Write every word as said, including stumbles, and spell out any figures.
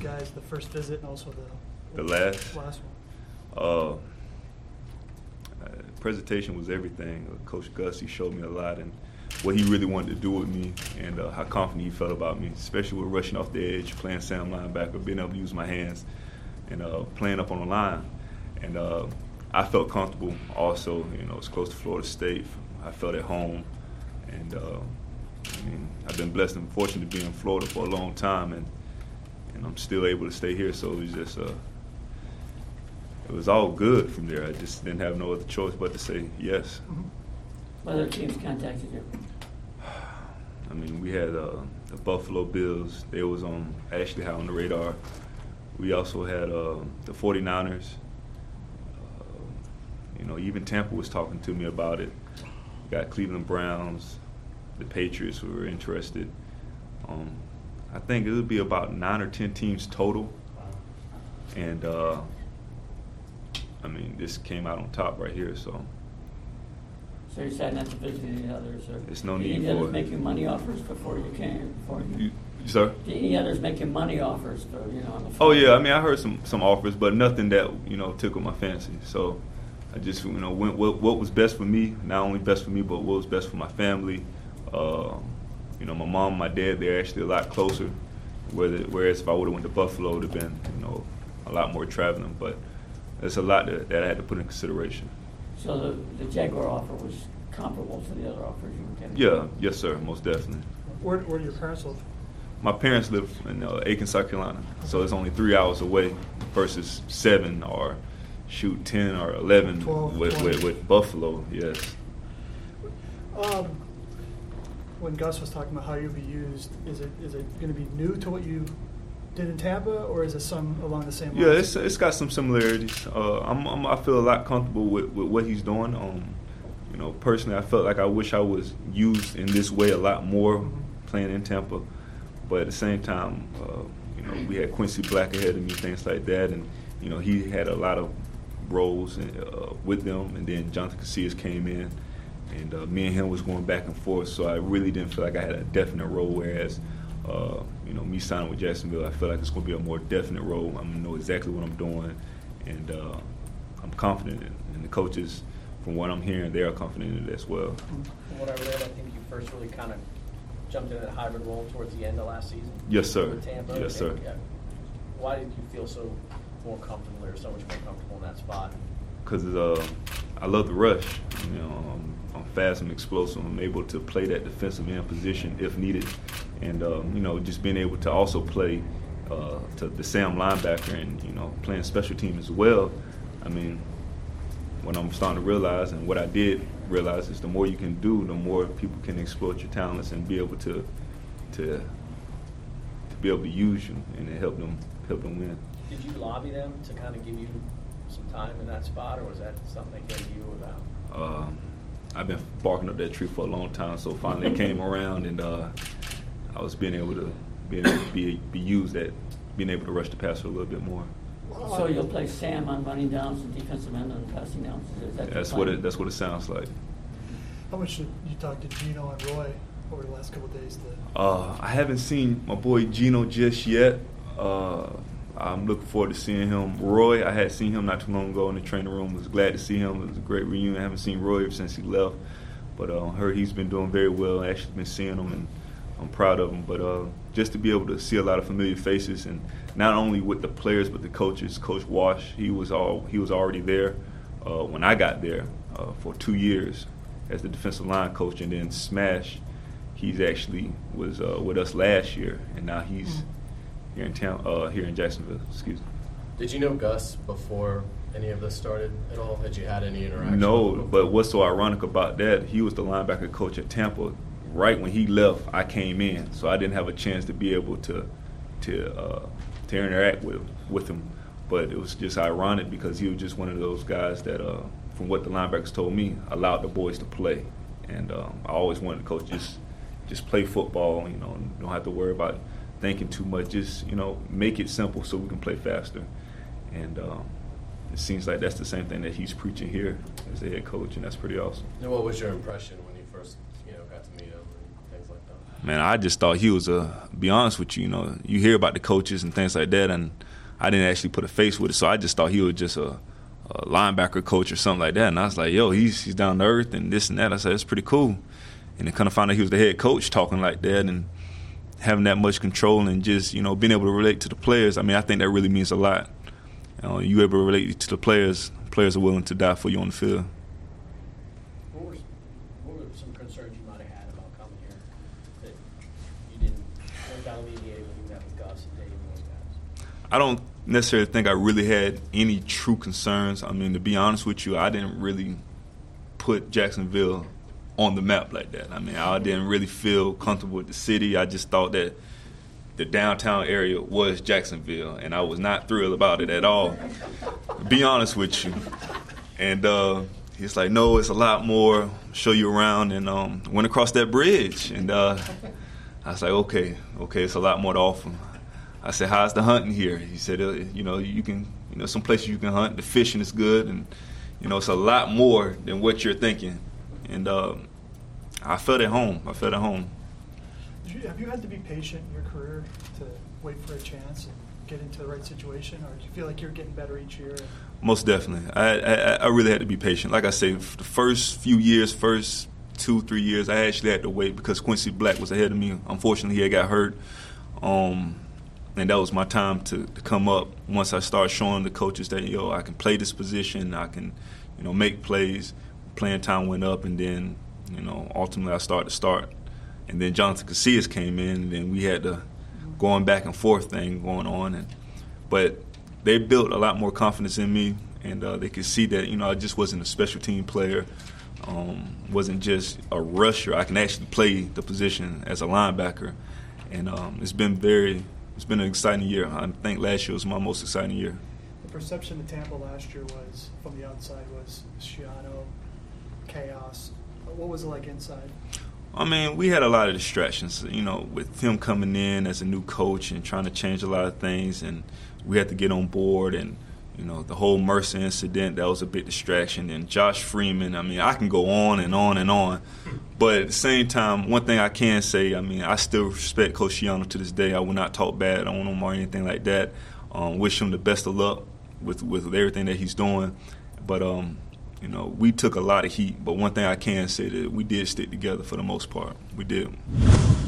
guys, the first visit and also the, the last? last one? Uh, uh, presentation was everything. Coach Gus, he showed me a lot and what he really wanted to do with me and uh, how confident he felt about me, especially with rushing off the edge, playing Sam linebacker, being able to use my hands, and uh, playing up on the line. And uh, I felt comfortable also. You know, it's close to Florida State. I felt at home. And uh, I mean, I've been blessed and fortunate to be in Florida for a long time, and and I'm still able to stay here. So it was just, uh, it was all good from there. I just didn't have no other choice but to say yes. Mm-hmm. What other teams contacted you? I mean, we had uh, the Buffalo Bills. They was on actually high on the radar. We also had uh, the forty-niners. Uh, you know, even Tampa was talking to me about it. We got Cleveland Browns, the Patriots who were interested. Um, I think it would be about nine or ten teams total. And, uh, I mean, this came out on top right here, so. So you decided not to visit any others? Or There's no did need any for others it. making money offers before you came? Before you, You, sir? did any others making money offers for, you know, on the phone? Oh, yeah. I mean, I heard some, some offers, but nothing that, you know, tickled my fancy. So I just, you know, went what, what was best for me, not only best for me, but what was best for my family. Uh, you know, my mom and my dad, they're actually a lot closer, whereas if I would have went to Buffalo, it would have been, you know, a lot more traveling. But there's a lot that, that I had to put in consideration. So the, the Jaguar offer was comparable to the other offers you were getting? Yeah, yes, sir, most definitely. Where, where do your parents live? My parents live in uh, Aiken, South Carolina, so it's only three hours away versus seven or shoot ten or eleven twelve, with, with, with Buffalo. Yes. Um, when Gus was talking about how you'll be used, is it is it going to be new to what you did in Tampa, or is it some along the same lines? Yeah, it's it's got some similarities. Uh, I'm, I'm I feel a lot comfortable with, with what he's doing. Um, you know, personally, I felt like I wish I was used in this way a lot more, Mm-hmm. playing in Tampa. But at the same time, uh, you know, we had Quincy Black ahead of me, things like that, and you know, he had a lot of roles uh, with them. And then Jonathan Casillas came in, and uh, me and him was going back and forth. So I really didn't feel like I had a definite role. Whereas, uh, you know, me signing with Jacksonville, I feel like it's going to be a more definite role. I'm going to know exactly what I'm doing, and uh, I'm confident in, in the coaches. From what I'm hearing, they are confident in it as well. From what I read, I think you first really kind of jumped in that hybrid role towards the end of last season. Yes, sir. With Tampa. Yes, sir. And, yeah, why did you feel so more comfortable or so much more comfortable in that spot? Because uh, I love the rush. You know, I'm, I'm fast and explosive. I'm able to play that defensive end position if needed, and um, you know, just being able to also play uh, to the Sam linebacker and you know, playing special team as well. I mean, what I'm starting to realize, and what I did realize, is the more you can do, the more people can exploit your talents and be able to to to be able to use you and help them help them win. Did you lobby them to kind of give you some time in that spot, or was that something they came to you about? Um, I've been barking up that tree for a long time, so finally it came around, and uh, I was being able to being able to be be used at being able to rush the passer a little bit more. So you'll play Sam on running downs and defensive end on passing downs? Is that That's the what plan? it that's what it sounds like. How much did you talk to Gino and Roy over the last couple of days? To Uh, I haven't seen my boy Gino just yet. Uh, I'm looking forward to seeing him. Roy, I had seen him not too long ago in the training room. Was glad to see him. It was a great reunion. I haven't seen Roy ever since he left, but uh, heard he's been doing very well. I actually been seeing him, and I'm proud of him. But uh, just to be able to see a lot of familiar faces, and not only with the players but the coaches. Coach Wash, he was all he was already there uh, when I got there uh, for two years as the defensive line coach, and then Smash, he's actually was uh, with us last year, and now he's here in town, uh, here in Jacksonville. Excuse me. Did you know Gus before any of this started at all? Had you had any interaction? No, with him? but what's so ironic about that? He was the linebacker coach at Tampa. Right when he left, I came in, so I didn't have a chance to be able to to uh, to interact with with him. But it was just ironic because he was just one of those guys that, uh, from what the linebackers told me, allowed the boys to play. And um, I always wanted the coach just just play football. You know, don't have to worry about thinking too much. Just you know, make it simple so we can play faster. And um, it seems like that's the same thing that he's preaching here as a head coach, and that's pretty awesome. And what was your impression when you first, you know, got to meet him and things like that? man, I just thought he was a. Be honest with you, you know, you hear about the coaches and things like that, and I didn't actually put a face with it, so I just thought he was just a, a linebacker coach or something like that. And I was like, yo, he's he's down to earth and this and that. I said, that's pretty cool. And then kind of found out he was the head coach talking like that and having that much control and just, you know, being able to relate to the players. I mean, I think that really means a lot. You know, you able to relate to the players, players are willing to die for you on the field. What were, what were some concerns you might have had about coming here that you didn't, what got alleviated when you met with Gus and Dave and those guys? I don't necessarily think I really had any true concerns. I mean, to be honest with you, I didn't really put Jacksonville on the map like that. I mean, I didn't really feel comfortable with the city. I just thought that the downtown area was Jacksonville, and I was not thrilled about it at all, to be honest with you. And uh, he's like, no, it's a lot more, show you around, and um, went across that bridge. And uh, I was like, okay, okay, it's a lot more to offer. I said, how's the hunting here? He said, uh, you know, you can, you know, some places you can hunt. The fishing is good, and, you know, it's a lot more than what you're thinking. And uh, I felt at home. I felt at home. Did you, have you had to be patient in your career to wait for a chance and get into the right situation, or do you feel like you're getting better each year? Most definitely. I, I, I really had to be patient. Like I say, for the first few years, first two, three years, I actually had to wait because Quincy Black was ahead of me. Unfortunately, he had got hurt. Um, and that was my time to, to come up once I started showing the coaches that, yo, I can play this position, I can, you know, make plays. Playing time went up, and then, you know, ultimately I started to start. And then Jonathan Casillas came in, and then we had the going back and forth thing going on. And but they built a lot more confidence in me, and uh, they could see that, you know, I just wasn't a special team player, um, wasn't just a rusher. I can actually play the position as a linebacker, and um, it's been very, it's been an exciting year. I think last year was my most exciting year. The perception of Tampa last year was, from the outside, was Schiano, chaos. What was it like inside? I mean, we had a lot of distractions, you know, with him coming in as a new coach and trying to change a lot of things, and we had to get on board, and, you know, the whole Mercer incident, that was a big distraction, and Josh Freeman, I mean, I can go on and on and on, but at the same time, one thing I can say, I mean, I still respect Coach Schiano to this day. I will not talk bad on him or anything like that. Um, wish him the best of luck with, with everything that he's doing, but, um, you know, we took a lot of heat, but one thing I can say that we did stick together for the most part. We did.